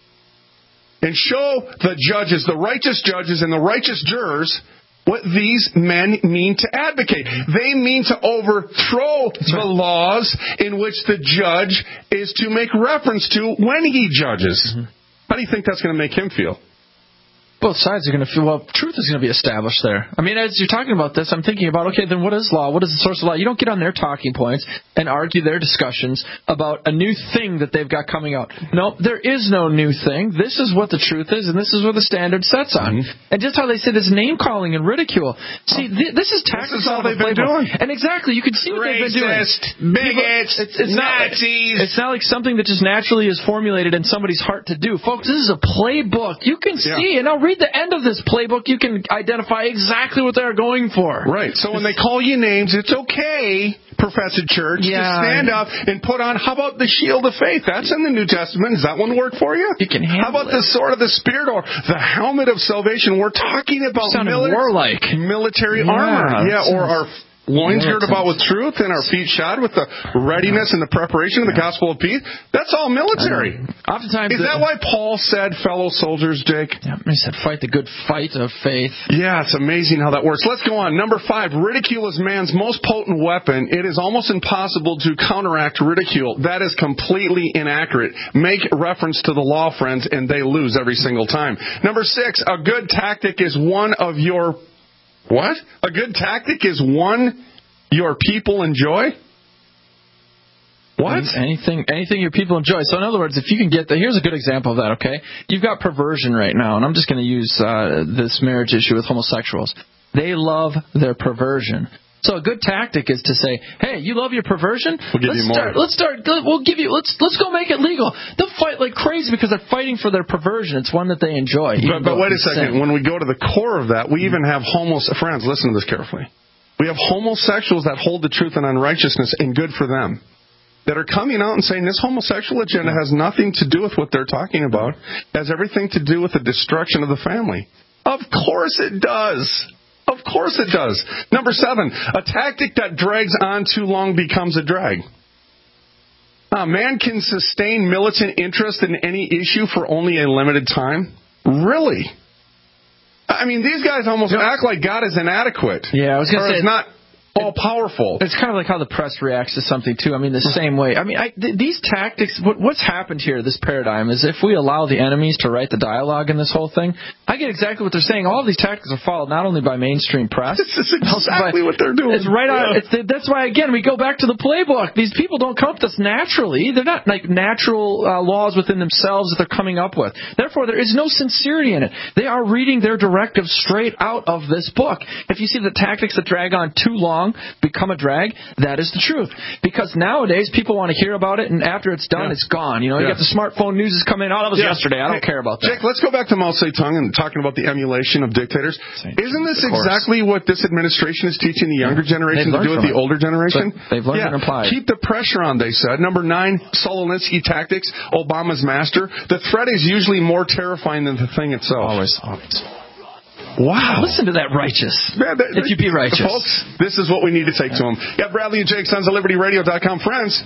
And show the judges, the righteous judges and the righteous jurors, what these men mean to advocate. They mean to overthrow the laws in which the judge is to make reference to when he judges. Mm-hmm. How do you think that's going to make him feel? Both sides are going to feel, well, truth is going to be established there. I mean, as you're talking about this, I'm thinking about, okay, then what is law? What is the source of law? You don't get on their talking points and argue their discussions about a new thing that they've got coming out. No, there is no new thing. This is what the truth is, and this is where the standard sets on. Mm-hmm. And just how they say this name-calling and ridicule. See, this is tactics. This is all they've been doing. And exactly, you can see what they've been doing. Bigots, Nazis. It's not like something that just naturally is formulated in somebody's heart to do. Folks, this is a playbook. You can see, and I'll read the end of this playbook, you can identify exactly what they're going for. Right. So when they call you names, it's okay, Professor Church, to stand up and put on, how about the shield of faith? That's in the New Testament. Does that one work for you? You can handle How about the sword of the Spirit or the helmet of salvation? We're talking about military armor. Yeah, or our loins girded about with truth and our feet shod with the readiness and the preparation of the gospel of peace. That's all military. Oftentimes, is that why Paul said, fellow soldiers, Jake? Yeah, he said, fight the good fight of faith. Yeah, it's amazing how that works. Let's go on. Number 5, ridicule is man's most potent weapon. It is almost impossible to counteract ridicule. That is completely inaccurate. Make reference to the law, friends, and they lose every single time. Number 6, a good tactic is one of your... What? A good tactic is one your people enjoy? What? Anything your people enjoy. So in other words, if you can get here's a good example of that, okay? You've got perversion right now, and I'm just going to use this marriage issue with homosexuals. They love their perversion. So a good tactic is to say, "Hey, you love your perversion? We'll give you more. Let's go make it legal." They'll fight like crazy because they're fighting for their perversion. It's one that they enjoy. But wait a second. When we go to the core of that, we even have friends. Listen to this carefully. We have homosexuals that hold the truth and unrighteousness, and good for them, that are coming out and saying this homosexual agenda has nothing to do with what they're talking about. It has everything to do with the destruction of the family. Of course it does. Of course it does. Number 7, a tactic that drags on too long becomes a drag. Man can sustain militant interest in any issue for only a limited time. Really? I mean, these guys almost act like God is inadequate. Yeah, I was going to say it's not all-powerful. It's kind of like how the press reacts to something, too. I mean, the same way. I mean, these tactics, what's happened here, this paradigm, is if we allow the enemies to write the dialogue in this whole thing, I get exactly what they're saying. All of these tactics are followed not only by mainstream press. This is exactly what they're doing. It's right on. That's why, again, we go back to the playbook. These people don't come up with this naturally. They're not like natural laws within themselves that they're coming up with. Therefore, there is no sincerity in it. They are reading their directives straight out of this book. If you see the tactics that drag on too long become a drag, that is the truth. Because nowadays, people want to hear about it, and after it's done, it's gone. You know, you got the smartphone news is coming in. Oh, that was yesterday. I don't care about that. Jake, let's go back to Mao Zedong and talking about the emulation of dictators. Isn't this exactly what this administration is teaching the younger generation to do with the older generation? They've learned and applied. Keep the pressure on, they said. Number 9, Saul Alinsky tactics, Obama's master. The threat is usually more terrifying than the thing itself. Always. Wow. Listen to that righteous. If you be righteous. Folks, this is what we need to take to them. Yeah, Bradley and Jake, sonsoflibertyradio.com. Friends,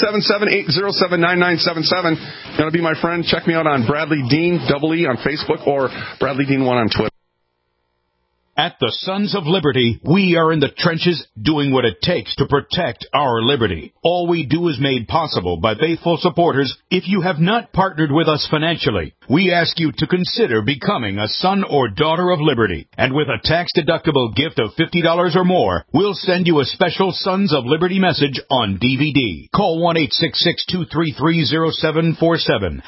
1-877-807-9977. Going to be my friend. Check me out on Bradley Dean, EE on Facebook, or Bradley Dean 1 on Twitter. At the Sons of Liberty, we are in the trenches doing what it takes to protect our liberty. All we do is made possible by faithful supporters. If you have not partnered with us financially, we ask you to consider becoming a son or daughter of liberty. And with a tax-deductible gift of $50 or more, we'll send you a special Sons of Liberty message on DVD. Call 1-866-233-0747.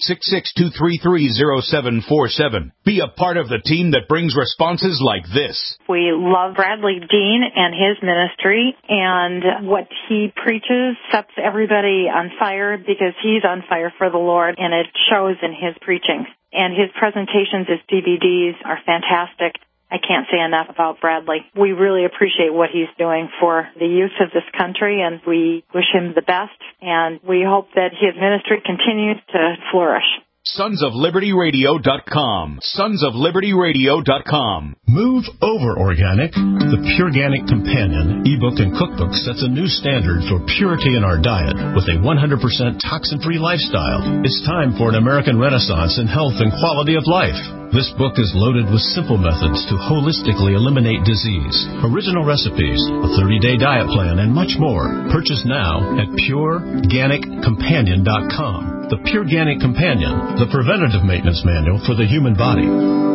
1-866-233-0747. Be a part of the team that brings responses like this. We love Bradley Dean and his ministry, and what he preaches sets everybody on fire because he's on fire for the Lord, and it shows in his preaching. And his presentations, his DVDs are fantastic. I can't say enough about Bradley. We really appreciate what he's doing for the youth of this country, and we wish him the best, and we hope that his ministry continues to flourish. SonsofLibertyRadio.com. SonsofLibertyRadio.com. Move over organic. The Pureganic Companion ebook and cookbook sets a new standard for purity in our diet with a 100% toxin-free lifestyle. It's time for an American renaissance in health and quality of life. This book is loaded with simple methods to holistically eliminate disease, original recipes, a 30-day diet plan, and much more. Purchase now at PureGanicCompanion.com. The Pureganic Companion, the preventative maintenance manual for the human body.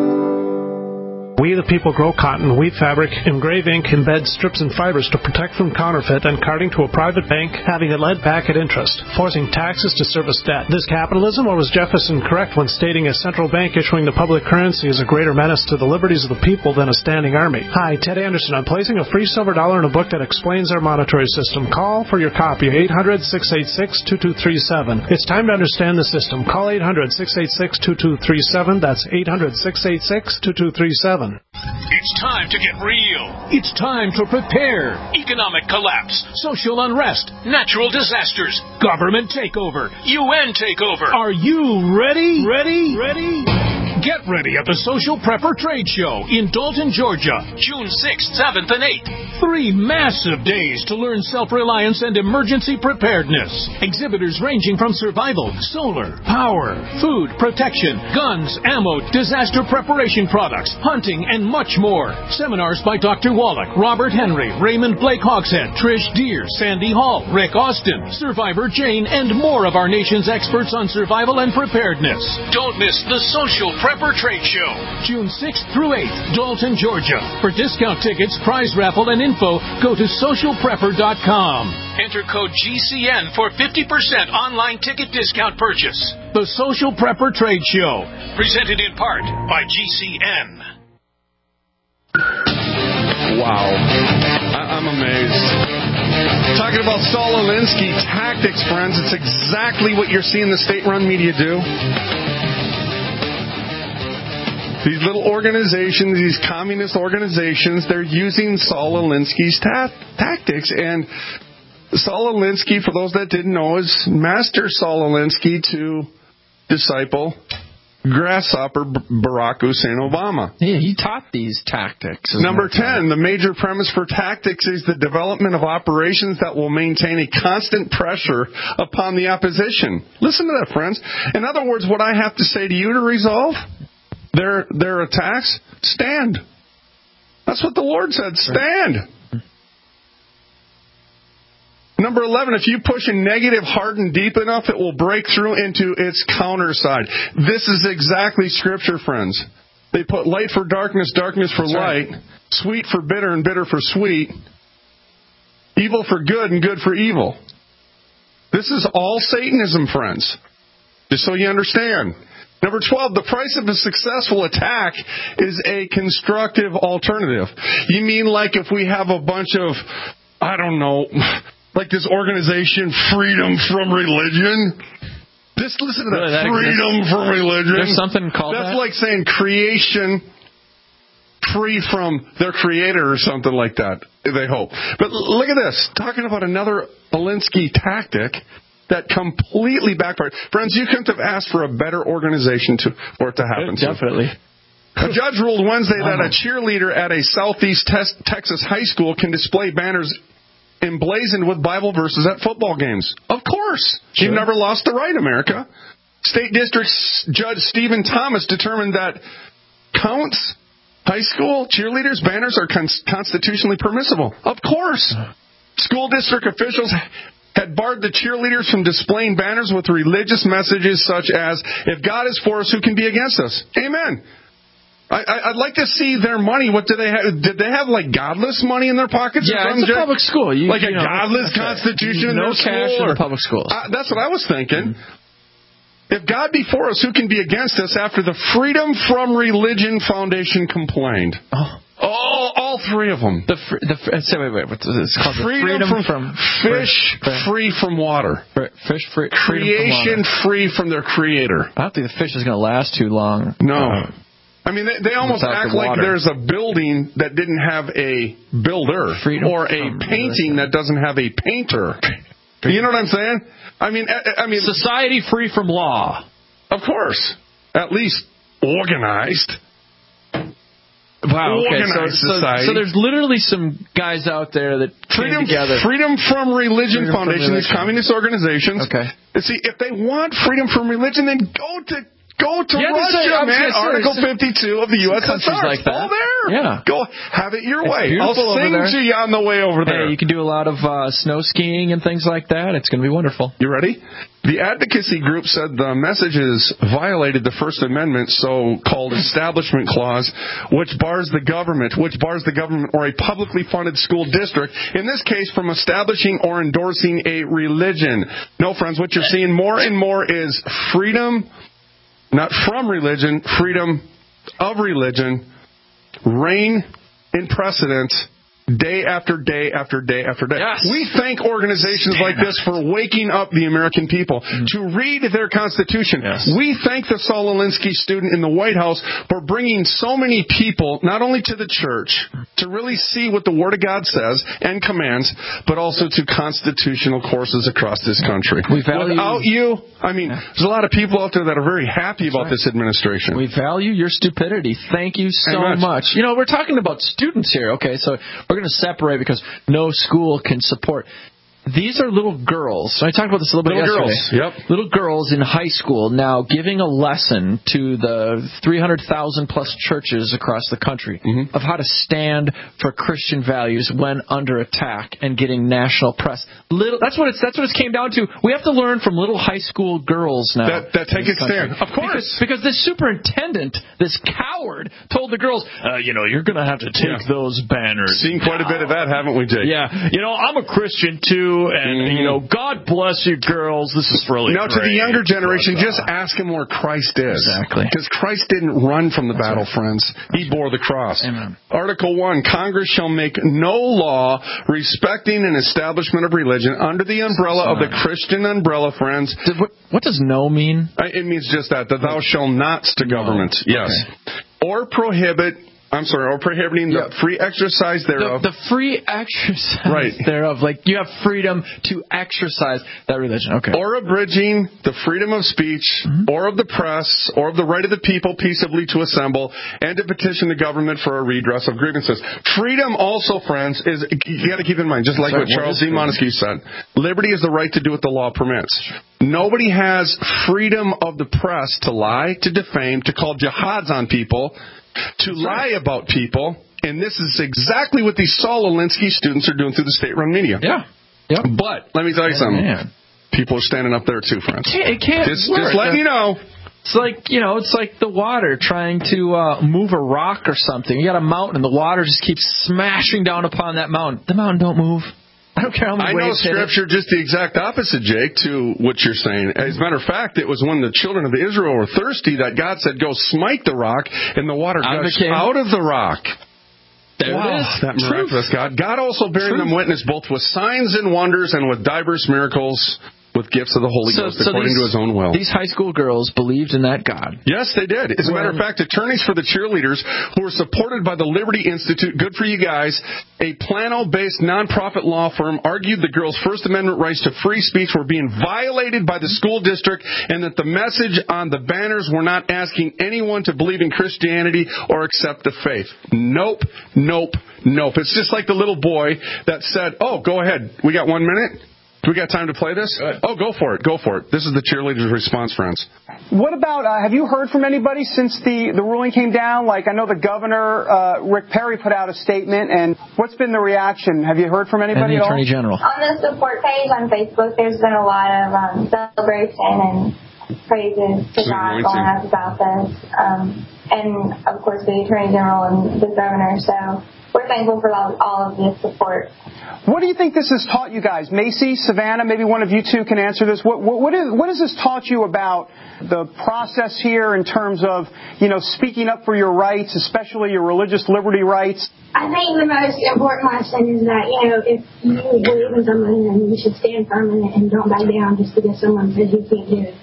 We the people grow cotton, weave fabric, engrave ink, embed strips and fibers to protect from counterfeit and carting to a private bank, having it led back at interest, forcing taxes to service debt. This capitalism, or was Jefferson correct when stating a central bank issuing the public currency is a greater menace to the liberties of the people than a standing army? Hi, Ted Anderson. I'm placing a free silver dollar in a book that explains our monetary system. Call for your copy, 800-686-2237. It's time to understand the system. Call 800-686-2237. That's 800-686-2237. It's time to get real. It's time to prepare. Economic collapse, social unrest, natural disasters, government takeover, UN takeover. Are you ready? Ready? Get ready at the Social Prepper Trade Show in Dalton, Georgia, June 6th, 7th, and 8th. 3 massive days to learn self-reliance and emergency preparedness. Exhibitors ranging from survival, solar, power, food, protection, guns, ammo, disaster preparation products, hunting, and much more. Seminars by Dr. Wallach, Robert Henry, Raymond Blake Hogshead, Trish Deere, Sandy Hall, Rick Austin, Survivor Jane, and more of our nation's experts on survival and preparedness. Don't miss the Social Prepper Trade Show, June 6th through 8th, Dalton, Georgia. For discount tickets, prize raffle, and info, go to socialprepper.com. Enter code GCN for 50% online ticket discount purchase. The Social Prepper Trade Show, presented in part by GCN. Wow. I'm amazed. Talking about Saul Alinsky tactics, friends, it's exactly what you're seeing the state-run media do. These little organizations, these communist organizations, they're using Saul Alinsky's tactics. And Saul Alinsky, for those that didn't know, is Master Saul Alinsky to disciple grasshopper Barack Hussein Obama. Yeah, he taught these tactics. Number 10, the major premise for tactics is the development of operations that will maintain a constant pressure upon the opposition. Listen to that, friends. In other words, what I have to say to you to resolve their attacks, stand. That's what the Lord said, stand. Number 11, if you push a negative hard and deep enough, it will break through into its counter side. This is exactly Scripture, friends. They put light for darkness, darkness for light, sweet for bitter, and bitter for sweet, evil for good, and good for evil. This is all Satanism, friends, just so you understand. Number 12, the price of a successful attack is a constructive alternative. You mean like if we have a bunch of, I don't know, like this organization, Freedom from Religion? Just listen to that, freedom from religion. There's something called that? That's like saying creation free from their creator or something like that, they hope. But look at this, talking about another Alinsky tactic that completely backfired. Friends, you couldn't have asked for a better organization for it to happen. Definitely. A judge ruled Wednesday that a cheerleader at a Southeast Texas high school can display banners emblazoned with Bible verses at football games. Of course. Sure. You've never lost the right, America. State District Judge Stephen Thomas determined that Counts high school cheerleaders' banners are constitutionally permissible. Of course. School district officials had barred the cheerleaders from displaying banners with religious messages such as, if God is for us, who can be against us? Amen. I'd like to see their money. What do they have? Did they have, like, godless money in their pockets? Yeah, it's a public school. Like a godless constitution in their school? No cash in the public schools. That's what I was thinking. If God be for us, who can be against us? After the Freedom from Religion Foundation complained. All three of them. Wait. It's called freedom from fish free from water. Fish free. Creation free from their creator. I don't think the fish is going to last too long. No. I mean, they almost act like there's a building that didn't have a builder or a painting that doesn't have a painter. You know what I'm saying? I mean, society free from law. Of course. At least organized. Wow. Okay. Organized society. So there's literally some guys out there that came together. Freedom from Religion Foundation, these communist organizations. Okay. See, if they want freedom from religion, then go to Russia, man. Article 52 of the USSR. Like that. All there. Yeah. Go have it your way. I'll sing to you on the way over there. Hey, you can do a lot of snow skiing and things like that. It's going to be wonderful. You ready? The advocacy group said the messages violated the First Amendment, so-called Establishment Clause, which bars the government or a publicly funded school district, in this case from establishing or endorsing a religion. No, friends, what you're seeing more and more is freedom, not from religion, freedom of religion, reign in precedence day after day after day after day. Yes. We thank organizations like this for waking up the American people to read their Constitution. Yes. We thank the Saul Alinsky student in the White House for bringing so many people, not only to the church, to really see what the Word of God says and commands, but also to constitutional courses across this country. Without you, I mean, there's a lot of people out there that are very happy about this administration. We value your stupidity. Thank you so much. You know, we're talking about students here, okay, so we're going to separate because no school can support. These are little girls. I talked about this a little bit yesterday. Yep. Little girls in high school now giving a lesson to the 300,000 plus churches across the country of how to stand for Christian values when under attack and getting national press. That's what it came down to. We have to learn from little high school girls now. That take a stand. Of course. Because this superintendent, this coward, told the girls, you're going to have to take those banners. Seen quite a bit of that, haven't we, Jake? Yeah. I'm a Christian too. And, God bless you, girls. This is really Now, great. to the younger generation, just ask them where Christ is. Exactly. Because Christ didn't run from the battle, friends. He bore the cross. Amen. Article 1, Congress shall make no law respecting an establishment of religion under the umbrella of the Christian umbrella, friends. What does no mean? It means just that thou shalt not to government. Yes. Okay. Or prohibiting the free exercise thereof. The free exercise thereof. Like, you have freedom to exercise that religion. Okay. Or abridging the freedom of speech, or of the press, or of the right of the people peaceably to assemble, and to petition the government for a redress of grievances. Freedom also, friends, is, you got to keep in mind, just like what Charles D. Montesquieu said, liberty is the right to do what the law permits. Nobody has freedom of the press to lie, to defame, to call jihads on people, to lie about people, and this is exactly what these Saul Alinsky students are doing through the state-run media. Yeah. Yep. But let me tell you something. Man. People are standing up there too, friends. It can't just letting you know. It's like the water trying to move a rock or something. You got a mountain, and the water just keeps smashing down upon that mountain. The mountain don't move. I don't care how many waves hit it. I know Scripture just the exact opposite, Jake, to what you're saying. As a matter of fact, it was when the children of Israel were thirsty that God said, go smite the rock, and the water gushed out of the rock. There it is. That miraculous God. God also bearing them witness both with signs and wonders and with diverse miracles with gifts of the Holy Ghost according to his own will. These high school girls believed in that God. Yes, they did. As a matter of fact, attorneys for the cheerleaders who were supported by the Liberty Institute, good for you guys, a Plano-based nonprofit law firm, argued the girls' First Amendment rights to free speech were being violated by the school district and that the message on the banners were not asking anyone to believe in Christianity or accept the faith. Nope. It's just like the little boy that said, oh, go ahead. We got 1 minute? Do we got time to play this? Oh, go for it. This is the cheerleaders' response, friends. What about, have you heard from anybody since the ruling came down? Like, I know the governor, Rick Perry, put out a statement, and what's been the reaction? Have you heard from anybody and the at all? Attorney General. On the support page on Facebook, there's been a lot of celebration and praises to God going up about this. And, of course, the Attorney General and the governor, so we're thankful for all of this support. What do you think this has taught you guys? Macy, Savannah, maybe one of you two can answer this. What has this taught you about the process here in terms of, speaking up for your rights, especially your religious liberty rights? I think the most important lesson is that, if you believe in something, then you should stand firm in it and don't back down just because someone says you can't do it.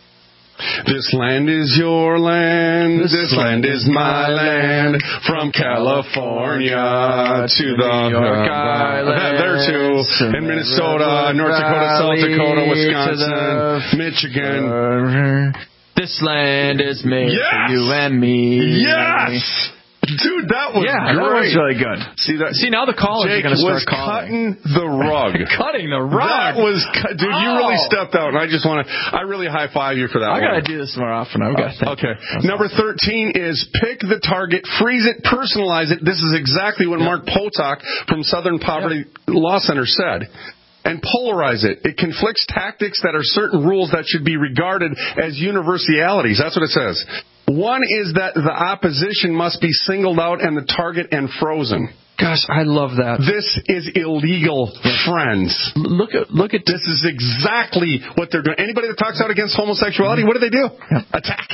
This land is your land, this land is my land, from California to the New York Island, there too, in Minnesota, North Dakota, South Dakota, Wisconsin, Michigan. This land is made for you and me. Yes! Dude, that was great. That was really good. See, now the callers are going to start calling. Cutting the rug. Cutting the rug. That was, dude, you really stepped out, and I really high five you for that. I got to do this more often. I've got to think. Okay. Number 13 is pick the target, freeze it, personalize it. This is exactly what Mark Potok from Southern Poverty Law Center said. And polarize it. It conflicts tactics that are certain rules that should be regarded as universalities. That's what it says. One is that the opposition must be singled out and the target and frozen. Gosh, I love that. This is illegal, friends. Look at this is exactly what they're doing. Anybody that talks out against homosexuality, what do they do? Attack.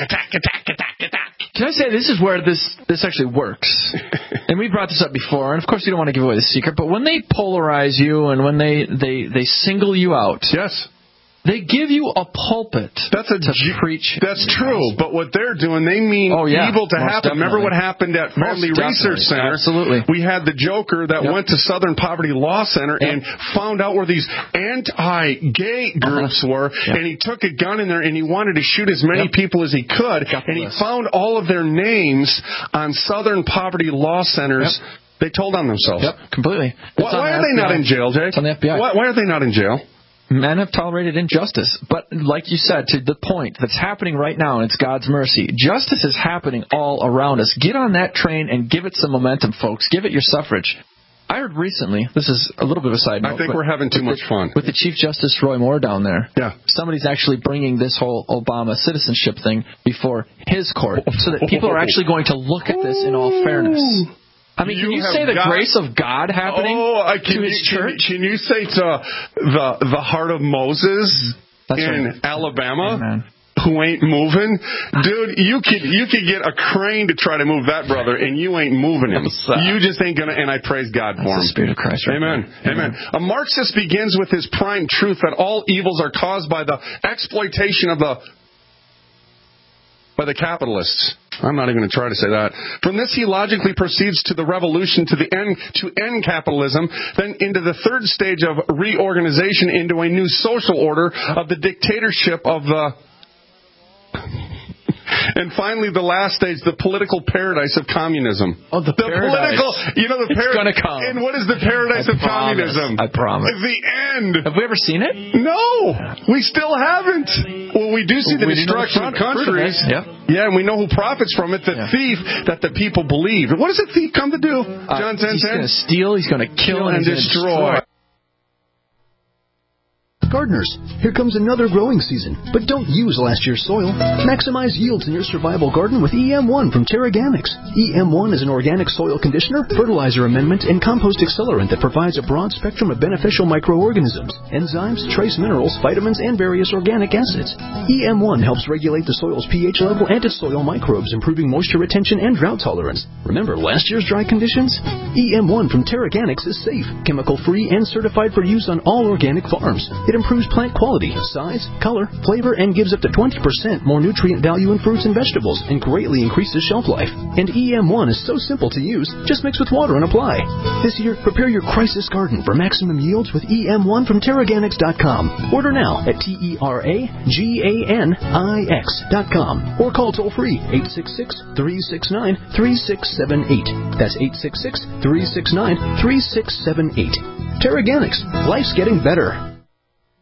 Can I say this is where this actually works? And we brought this up before, and of course you don't want to give away the secret, but when they polarize you and when they single you out, yes, they give you a pulpit to preach. That's true, but what they're doing, they mean evil to happen. Remember what happened at Family Research Center? Absolutely. We had the joker that went to Southern Poverty Law Center and found out where these anti-gay groups were, and he took a gun in there and he wanted to shoot as many people as he could, and he found all of their names on Southern Poverty Law Centers. They told on themselves. Yep, completely. Why are they not in jail, Jake? It's on the FBI. Why are they not in jail? Men have tolerated injustice. But like you said, to the point that's happening right now, and it's God's mercy, justice is happening all around us. Get on that train and give it some momentum, folks. Give it your suffrage. I heard recently, this is a little bit of a side note. I think we're having too much fun. With the Chief Justice Roy Moore down there. Yeah. Somebody's actually bringing this whole Obama citizenship thing before his court so that people are actually going to look at this in all fairness. I mean, can you say the grace of God happening to His church? Can you say to the heart of Moses in Alabama, who ain't moving? Dude, you could get a crane to try to move that brother, and you ain't moving him. You just ain't going to, and I praise God for him. The Spirit of Christ. Right Amen. There. Amen. A Marxist begins with his prime truth that all evils are caused by the exploitation of by the capitalists. I'm not even going to try to say that. From this, he logically proceeds to the revolution to end capitalism, then into the third stage of reorganization into a new social order of the dictatorship of the... And finally, the last stage, the political paradise of communism. Oh, the paradise. The it's going to come. And what is the paradise of communism? I promise. The end. Have we ever seen it? No. We still haven't. Well, we do see the destruction of countries. Yeah, and we know who profits from it, the thief that the people believe. What does a thief come to do, John 10:10? He's going to steal, he's going to kill, and destroy. Gardeners, here comes another growing season, but don't use last year's soil. Maximize yields in your survival garden with EM1 from Terraganics. EM1 is an organic soil conditioner, fertilizer amendment, and compost accelerant that provides a broad spectrum of beneficial microorganisms, enzymes, trace minerals, vitamins, and various organic acids. EM1 helps regulate the soil's pH level and its soil microbes, improving moisture retention and drought tolerance. Remember last year's dry conditions? EM1 from Terraganics is safe, chemical-free, and certified for use on all organic farms. It improves plant quality, size, color, flavor, and gives up to 20% more nutrient value in fruits and vegetables and greatly increases shelf life. And EM1 is so simple to use, just mix with water and apply. This year, prepare your crisis garden for maximum yields with EM1 from TerraGanix.com. Order now at TerraGanix.com or call toll-free 866-369-3678. That's 866-369-3678. TerraGanix. Life's getting better.